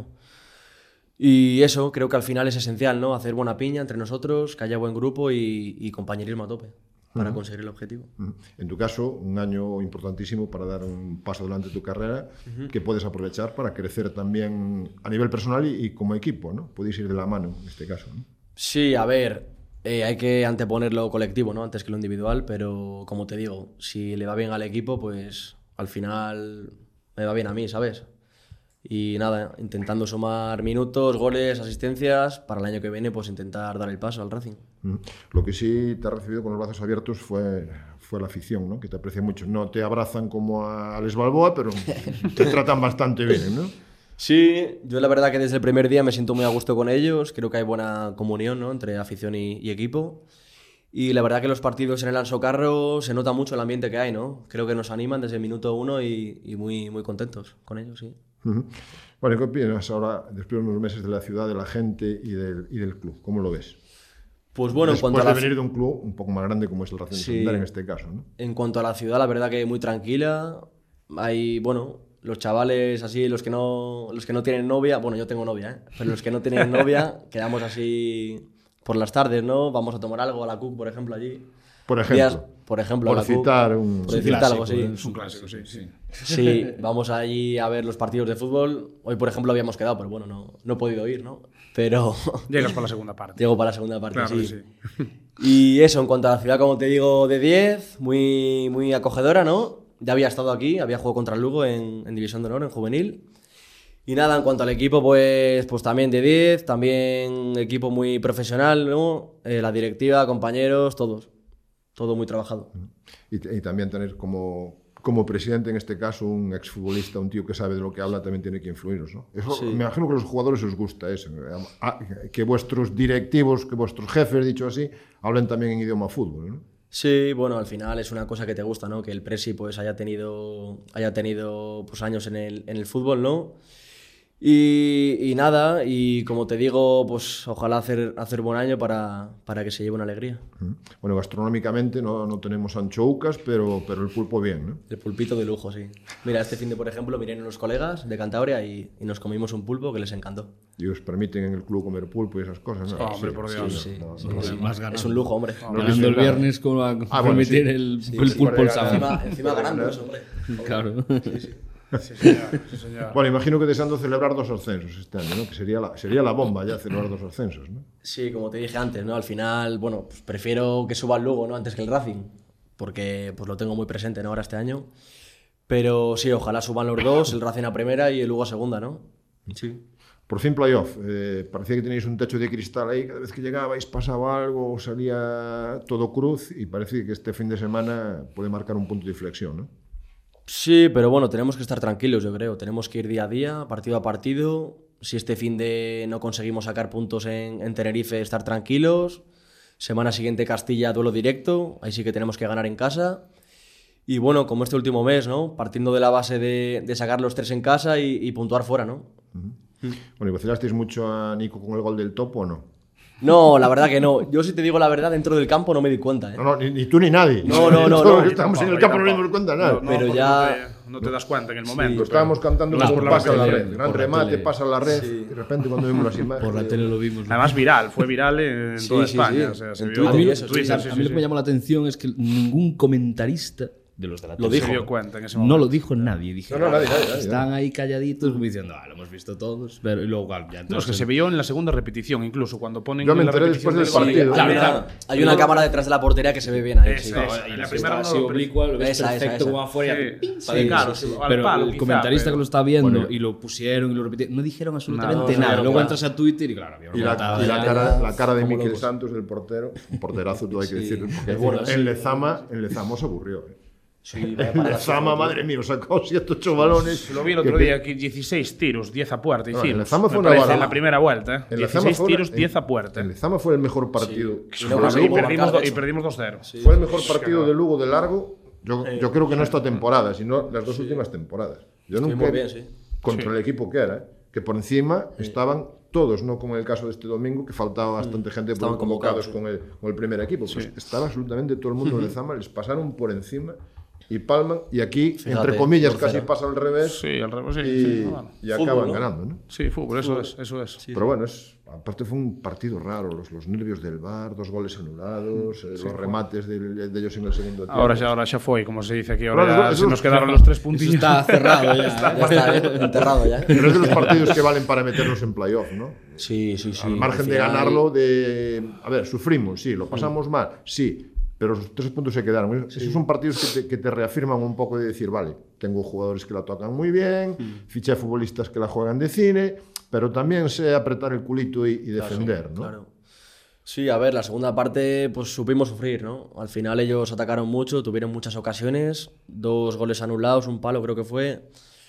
Y eso, creo que al final es esencial, ¿no? Hacer buena piña entre nosotros, que haya buen grupo y compañerismo a tope para conseguir el objetivo. En tu caso, un año importantísimo para dar un paso adelante en tu carrera que puedes aprovechar para crecer también a nivel personal y como equipo, ¿no? Podéis ir de la mano en este caso, ¿no? Sí, a ver, hay que anteponer lo colectivo, ¿no? Antes que lo individual, pero como te digo, si le va bien al equipo, pues al final me va bien a mí, ¿sabes? Y nada, intentando sumar minutos, goles, asistencias, para el año que viene pues intentar dar el paso al Racing. Lo que sí te ha recibido con los brazos abiertos fue la afición, ¿no? Que te aprecia mucho. No te abrazan como a Les Balboa, pero te tratan bastante bien, ¿no? Sí, yo la verdad que desde el primer día me siento muy a gusto con ellos, creo que hay buena comunión, ¿no? Entre afición y equipo. Y la verdad que los partidos en el Anso Carro se nota mucho el ambiente que hay, ¿no? Creo que nos animan desde el minuto 1 y muy, muy contentos con ellos, sí. Bueno, ¿qué opinas ahora, después de unos meses, de la ciudad, de la gente y del club? ¿Cómo lo ves? Pues bueno, Después en cuanto a de venir de un club un poco más grande como es el Racing de Santander en este caso, ¿no? En cuanto a la ciudad, la verdad que muy tranquila. Hay, bueno, los chavales así, los que no tienen novia, bueno, yo tengo novia, ¿eh? Pero los que no tienen novia, quedamos así por las tardes, ¿no? Vamos a tomar algo a la Cook, por ejemplo, allí. Por ejemplo. Por ejemplo, a por la Cook. citar un Por decirte algo, sí. Es un clásico, sí. Sí, vamos allí a ver los partidos de fútbol. Hoy, por ejemplo, habíamos quedado, pero bueno, no he podido ir, ¿no? Pero Llegas para la segunda parte. llego para la segunda parte, Claro, sí. sí. Y eso, en cuanto a la ciudad, como te digo, de 10, muy, muy acogedora, ¿no? Ya había estado aquí, había jugado contra el Lugo en División de Honor, en Juvenil. Y nada, en cuanto al equipo, pues también de 10, también equipo muy profesional, ¿no? La directiva, compañeros, todos. Todo muy trabajado. Y también tener como presidente, en este caso, un exfutbolista, un tío que sabe de lo que habla, también tiene que influiros, ¿no? Eso, Sí. me imagino que a los jugadores os gusta eso, que vuestros directivos, que vuestros jefes, dicho así, hablen también en idioma fútbol, ¿no? Sí, bueno, al final es una cosa que te gusta, ¿no? Que el Presi pues haya tenido pues, años en el fútbol, ¿no? Y nada, y como te digo, pues ojalá hacer buen año para que se lleve una alegría. Bueno, gastronómicamente no tenemos anchoucas, pero el pulpo bien, ¿no? El pulpito de lujo, sí. Mira, este fin de, por ejemplo, vinieron unos colegas de Cantabria y nos comimos un pulpo que les encantó. Y os permiten en el club comer pulpo y esas cosas, ¿no? Hombre, por Dios. Sí. Más ganando. Es un lujo, hombre. Ganando el viernes, ¿cómo va a permitir sí. el pulpo el sábado? Encima ganando eso, hombre. Claro. Sí, señor, sí, señor. Bueno, imagino que deseando celebrar 2 ascensos este año, ¿no? Que sería la bomba ya celebrar 2 ascensos, ¿no? Sí, como te dije antes, ¿no? Al final, bueno, pues prefiero que suba el Lugo, ¿no? Antes que el Racing, porque pues lo tengo muy presente, ¿no? Ahora este año. Pero sí, ojalá suban los dos, el Racing a primera y el Lugo a segunda, ¿no? Sí. Por fin playoff. Parecía que teníais un techo de cristal ahí, cada vez que llegabais pasaba algo, os salía todo cruz y parece que este fin de semana puede marcar un punto de inflexión, ¿no? Sí, pero bueno, tenemos que estar tranquilos, yo creo. Tenemos que ir día a día, partido a partido. Si este fin de no conseguimos sacar puntos en Tenerife, estar tranquilos. Semana siguiente Castilla, duelo directo. Ahí sí que tenemos que ganar en casa. Y bueno, como este último mes, ¿no? Partiendo de la base de sacar los 3 en casa y puntuar fuera, ¿no? Bueno, ¿y vacilasteis mucho a Nico con el gol del Topo o no? No, la verdad que no. Yo si te digo la verdad, dentro del campo no me di cuenta, ¿eh? No, ni tú ni nadie. No. Todos los que Yo estamos en el tampoco, campo no nos dimos cuenta de nada. No, Pero porque ya- no te das cuenta en el momento. Lo estábamos cantando No, como por la pasa la tele, red. Gran por la remate, tele. pasa la red. Y de repente cuando vimos las imágenes... Por la tele lo vimos. Además viral, fue viral en Sí, toda sí, España. sí. O sea, se En vio Twitter A mí, y eso, sí, Twitter, a mí lo que me llamó la atención es que ningún comentarista de los de la Lo tele dijo. se dio cuenta en ese momento. no lo dijo nadie. Dije, No, nadie. están ahí calladitos como diciendo, lo hemos visto todos. Pero, y luego, claro, ya No, es que se entonces, vio en la segunda repetición, incluso cuando ponen Yo me la enteré repetición después del gol. partido. Claro. Hay una cámara detrás de la portería que se ve bien ahí. Esa, sí. esa. Y la está primera así no lo- oblicua, lo ves Esa, perfecto esa. como afuera. Sí, ¡pim! sí, para adentro. claro, sí, al Pero palo, el quizá, comentarista pero- que lo estaba viendo Bueno, y lo pusieron y lo repitieron, no dijeron absolutamente No, nada. no, Luego claro. entras a Twitter y claro, había una Y montada la ya. cara de como Miquel locos. Santos, del portero, un porterazo, todo hay que decirlo. Porque bueno, en Lezama se aburrió. Sí, vaya En para Lezama, madre mía, sacó 7 8 balones. Lo vi el otro día aquí, 16 tiros, 10 a puerta No, hicimos. en Lezama fue Me una parece, barbaridad. en la primera vuelta, ¿eh? En Lezama 16 fue tiros, una- 10 a puerta. En Lezama fue el mejor partido. Y no Fue conseguimos Lugo. marcar, de hecho. Y perdimos 2-0. Fue el mejor partido de Lugo de largo. Yo creo que no esta temporada, sino las 2 últimas temporadas. Yo nunca Estuvimos bien, sí. contra el equipo que era, que por encima estaban todos, no como en el caso de este domingo, que faltaba bastante gente por Estaban convocados convocados, con el primer equipo. Pues estaba absolutamente todo el mundo en Lezama, les pasaron por encima y palman, y aquí, Fíjate, entre comillas, 2-0. casi pasa al revés Sí, al revés, sí. y, Sí, bueno. y Fútbol, acaban ¿no? ganando, ¿no? Sí, fútbol, eso es, eso es. Pero bueno, aparte fue un partido raro, los nervios del VAR, 2 goles anulados, los remates de ellos en el segundo tiempo. Ahora ya fue, como se dice aquí, ahora Claro, ya eso- se nos quedaron los 3 Eso puntillos. está cerrado ya. Ya está, enterrado ya. Pero es de los partidos que valen para meternos en playoff, ¿no? Sí. Al margen Al de final- ganarlo, a ver, sufrimos, sí, lo pasamos mal, sí, pero los 3 puntos se quedaron. Esos son partidos que te reafirman un poco de decir, vale, tengo jugadores que la tocan muy bien, fiché futbolistas que la juegan de cine, pero también sé apretar el culito y defender, ¿no? Claro. Sí, a ver, la segunda parte pues supimos sufrir, ¿no? Al final ellos atacaron mucho, tuvieron muchas ocasiones, 2 goles anulados, un palo creo que fue.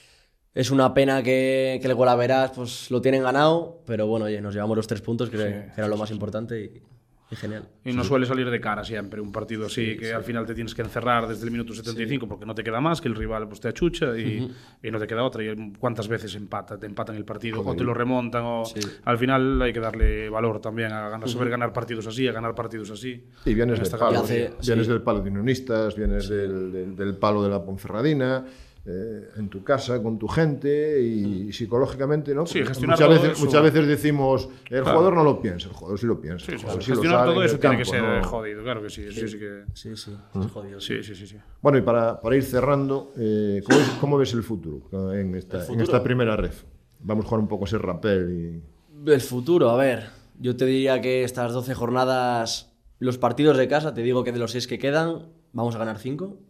Es una pena que el Golaveras pues lo tienen ganado, pero bueno, oye, nos llevamos los 3 puntos, que era lo más importante y genial. Y no suele salir de cara siempre un partido así, que al final te tienes que encerrar desde el minuto 75 porque no te queda más, que el rival pues, te achucha y no te queda otra. Y cuántas veces te empatan el partido, o te lo remontan, o al final hay que darle valor también a saber ganar partidos así, a ganar partidos así. Y vienes En del esta palo, categoría. vienes del palo de Unionistas, vienes del palo de la Ponferradina, en tu casa, con tu gente y psicológicamente, ¿no? Sí, Porque gestionar muchas todo veces, eso. muchas veces decimos, el jugador no lo piensa, el jugador sí lo piensa. Sí, el sí, jugador sí. sí lo Gestionar sabe todo en eso el tiene que campo, ser ¿no? jodido, claro que sí. Eso sí que... Sí, es jodido. Sí. Bueno, y para ir cerrando, ¿cómo ves el futuro en esta primera ref? Vamos a jugar un poco ese rappel y... El futuro, a ver, yo te diría que estas 12 jornadas, los partidos de casa, te digo que de los 6 que quedan, vamos a ganar 5.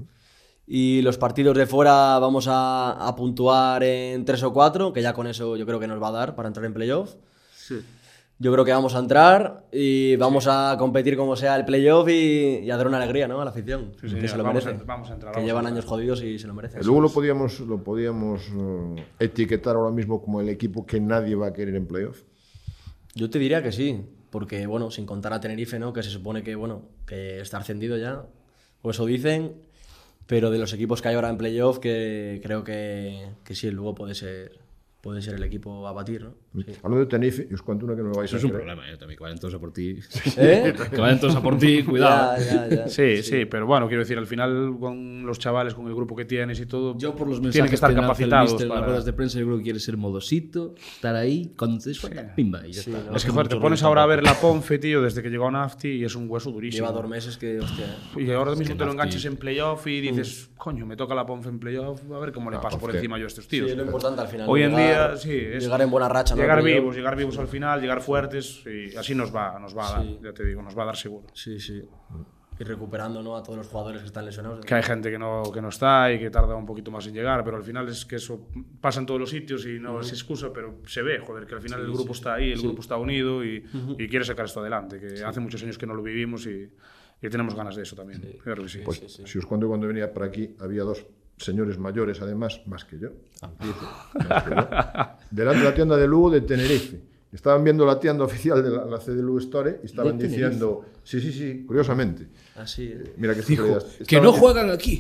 Y los partidos de fuera vamos a puntuar en 3 o 4, que ya con eso yo creo que nos va a dar para entrar en playoff. Yo creo que vamos a entrar y vamos a competir como sea el playoff y a dar una alegría, ¿no? A la afición, Sí, que señor, se lo vamos merece. a entrar, que vamos llevan a entrar. años jodidos y se lo merecen. Luego lo podíamos etiquetar ahora mismo como el equipo que nadie va a querer en playoff. Yo te diría que sí, porque bueno, sin contar a Tenerife, ¿no? Que se supone que bueno, que está ascendido ya, o eso dicen, pero de los equipos que hay ahora en playoff, que creo que sí, el Lugo puede ser puede ser el equipo a batir, ¿no? Sí. Hablando de Tenerife, os cuento una que no me vais Eso a es un creer. problema, también, que vayan todos a por ti. ¿Eh? Que vayan todos a por ti, cuidado. Ya. Sí, pero bueno, quiero decir, al final con los chavales, con el grupo que tienes y todo, Yo por los mensajes tienen que estar lanza el capacitados míster en las para... ruedas de prensa, yo creo que quiere ser modosito, estar ahí, cuando te des cuenta, pimba, y ya está. Es que, joder, te pones ahora a ver la Ponfe, tío, desde que llegó a Nafti y es un hueso durísimo. Lleva 2 meses que, hostia, Y ahora mismo que te lo Nafti- enganches en playoff y dices, coño, me toca la Ponfe en playoff, a ver cómo le paso por hostia. encima yo a estos Sí, tíos. es lo importante al final. Hoy en llegar- día, sí, es llegar en buena racha, ¿no? llegar Pero vivos al final, llegar fuertes y así nos va a dar, ya te digo, nos va a dar seguro. Sí. Y recuperando, ¿no? A todos los jugadores que están lesionados. Que hay gente que no está y que tarda un poquito más en llegar, pero al final es que eso pasa en todos los sitios y no es excusa, pero se ve, joder, que al final el grupo está ahí, el grupo está unido y quiere sacar esto adelante, que hace muchos años que no lo vivimos y tenemos ganas de eso también. Claro que sí. Pues si os cuento cuando venía por aquí, había 2 señores mayores, además, más que yo. Más que yo, delante de la tienda de Lugo de Tenerife. Estaban viendo la tienda oficial de la CDLU Store y estaban diciendo, sí, curiosamente. Así, Mira que Dijo, estaban- que no juegan aquí.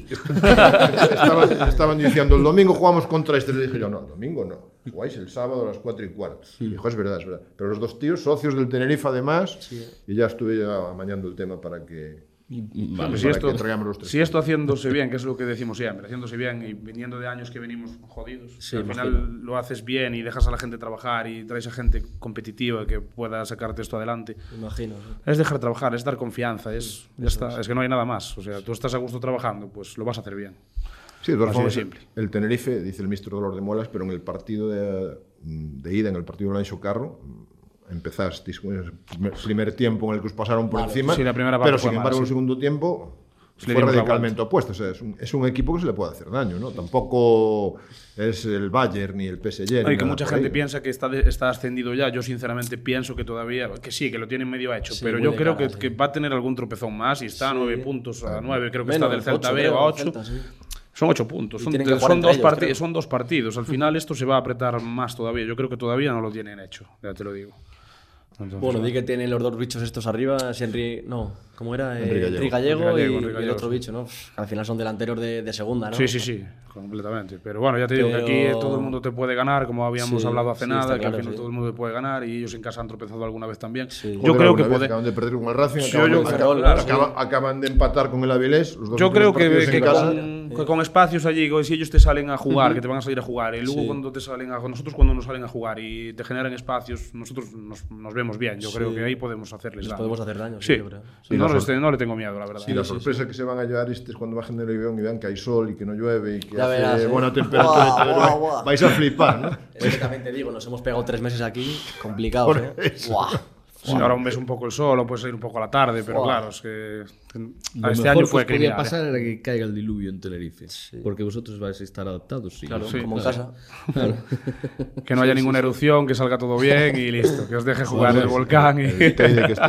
estaban diciendo, el domingo jugamos contra este. Le dije yo, no, el domingo no. Jugáis el sábado a las 4:15. Y dijo, es verdad. Pero los 2 tíos, socios del Tenerife además, y ya estuve ya amañando el tema para que... Vale, Si para esto, que traigamos los 3. si esto haciéndose bien, que es lo que decimos siempre, haciéndose bien y viniendo de años que venimos jodidos, Sí, al final lo haces bien y dejas a la gente trabajar y traes a gente competitiva que pueda sacarte esto adelante. imagino. ¿no? Es dejar trabajar, es dar confianza, ya está. Es que no hay nada más. O sea, tú estás a gusto trabajando, pues lo vas a hacer bien. Sí, de todas Así de formas, simple. el Tenerife, dice el ministro Dolor de Molas, pero en el partido de ida, en el partido de Lancho Carro, empezasteis con el primer tiempo en el que os pasaron por encima, sí, la primera parte pero fue sin mala, embargo sí. el segundo tiempo Le fue dimos la radicalmente opuesto. O sea, es un equipo que se le puede hacer daño, ¿no? Tampoco es el Bayern ni el PSG. Hay ni que nada mucha por gente ahí. piensa que está ascendido ya. Yo sinceramente pienso que todavía, que sí, que lo tienen medio hecho, Sí, pero muy yo de creo cara, que, sí. que va a tener algún tropezón más y está a 9 puntos, a 9, creo que Menos, está del Celta 8 B creo, o a 8. Celta, sí. Son 8 puntos. Y Son, tienen que jugar son, entre dos ellos, creo. son 2 partidos. Al final esto se va a apretar más todavía. Yo creo que todavía no lo tienen hecho, ya te lo digo. Entonces, Bueno, di que tienen los 2 bichos estos arriba, si ¿cómo era? Enrique Gallego Enrique y Gallego, el otro sí. bicho, ¿no? Al final son delanteros de segunda, ¿no? Sí, completamente. Pero bueno, ya te digo que Pero- aquí todo el mundo te puede ganar, como habíamos Sí, hablado hace sí, nada, está que claro, al final sí. todo el mundo te puede ganar y ellos en casa han tropezado alguna vez también. Sí. Yo Joder, creo que alguna vez puede... acaban de perder con el Racing, Sí, acaban, yo- de, Ferrol, acaban- claro, acaban de empatar con el Avilés. Los dos Yo creo últimos que partidos en casa. con espacios allí, si ellos te salen a jugar, que te van a salir a jugar, y luego cuando te salen nosotros cuando nos salen a jugar y te generan espacios, nosotros nos vemos bien. Yo creo que ahí podemos hacerles Les daño. podemos hacer daño, Sí, yo creo. Sí, no le tengo miedo, la verdad. Y la sorpresa que se van a llevar es cuando bajen del avión y vean que hay sol y que no llueve y que Ya hace verás, ¿eh? buena temperatura. Guau, y tal, guau, guau. vais a flipar, ¿no? Es que también te digo, nos hemos pegado 3 meses aquí, complicados, Por ¿eh? eso. Buah. Sí, ahora ves un poco el sol o puedes ir un poco a la tarde, pero Buah. claro, es que Lo este mejor año que fue os podía criminal. pasar era que caiga el diluvio en Tenerife. Porque vosotros vais a estar adaptados. Sí, Claro, Sí, como en claro. casa. Claro. Que no haya ninguna erupción, que salga todo bien y listo, que os deje jugar el volcán. Y... El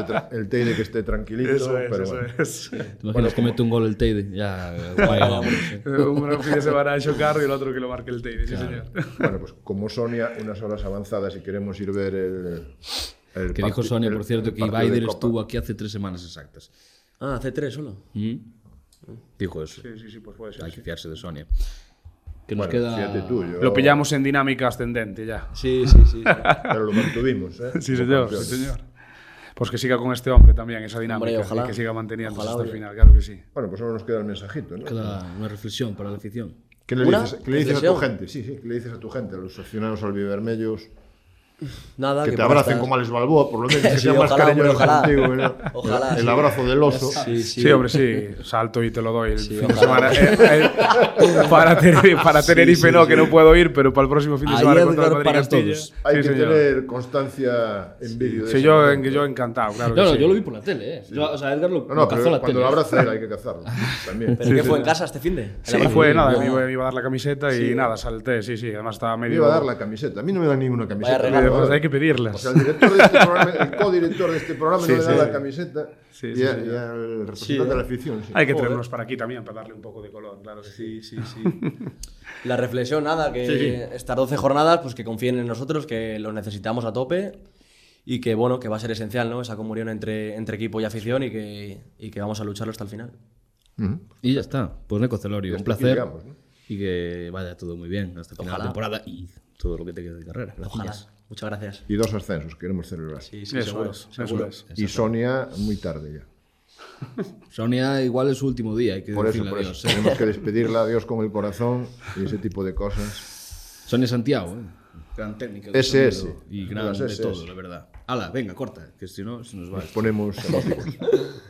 Teide que esté tranquilito. Eso es, pero eso bueno. es. ¿Te imaginas que mete un gol el Teide? Ya, guay, vamos. Un fin de semana en Chocarro y el otro que lo marque el Teide, sí señor. Bueno, pues como Sonia, unas horas avanzadas y queremos ir a ver el Que dijo Sonia, por cierto, que Ibaider Copa. estuvo aquí hace 3 semanas exactas. Ah, hace 3 solo. Dijo eso. Sí, pues puede ser. Hay sí. que fiarse de Sonia. Que nos Bueno, queda... fíjate tú, yo- Lo pillamos en dinámica ascendente ya. Sí. Pero lo mantuvimos, ¿eh? Sí, Como señor, campeones. sí, señor. Pues que siga con este hombre también, esa dinámica, Hombre, ojalá. y que siga manteniéndose Ojalá, hasta el oye. final, claro que sí. Bueno, pues ahora nos queda el mensajito, ¿no? Queda una reflexión para la afición. ¿Qué le ¿Una dices, qué le dices a tu reflexión? gente? Sí, ¿qué le dices a tu gente? A los aficionados albivermellos. Nada, Que te por abracen estas- como Alex Balboa, por lo menos, que Sí, sean más ojalá, cariñosos hombre, ojalá. contigo. ¿no? Ojalá, El sí. abrazo del oso. Sí, hombre, sí. Salto y te lo doy el Sí, fin de ojalá. semana. Para Tenerife no, que no puedo ir, pero para el próximo fin de Ahí semana Edgar contra el Madrid para Castilla. todos. Hay Sí, que señor. tener constancia en vídeo. de Sí, ese yo momento. encantado, claro que No, sí. yo lo vi por la tele, ¿eh? Yo, o sea, Edgar lo, No, lo no, cazó pero la cuando tele. lo abraza él hay que cazarlo. También. ¿Pero qué fue en casa este fin de? Sí, fue nada, me iba a dar la camiseta y nada, salté, sí, además estaba Me medio... iba a dar la camiseta. A mí no me dan ninguna camiseta. Vaya regalo, Pues ¿no? hay que pedirlas. O sea, el director de este programa, el codirector de este programa Sí, no le da sí. la camiseta. Sí, y, sí, a- sí. y al representante de la afición. Sí. Hay que Joder. traernos para aquí también para darle un poco de color, claro que sí. Sí. La reflexión, nada, que estas 12 jornadas, pues que confíen en nosotros, que los necesitamos a tope y que, bueno, que va a ser esencial, ¿no? Esa comunión entre equipo y afición y que vamos a lucharlo hasta el final. Ujú. Y ya está. Pues Neco Celorio, un Hasta aquí placer. llegamos, ¿no? y que vaya todo muy bien hasta final de temporada y todo lo que te quede de carrera. Ojalá. Gracias. Muchas gracias. Y 2 ascensos, queremos celebrar. Sí, sí, Eso seguro. es, eso es. Y Sonia, muy tarde ya. Sonia igual es su último día, hay que Por eso, decirle por adiós. eso. Tenemos que despedirla, adiós con el corazón y ese tipo de cosas. Sonia Santiago, gran técnica de SS. sonido y gran Las de SS. todo, la verdad. Ala, venga, corta, que si no se nos va. Nos ponemos emotivos.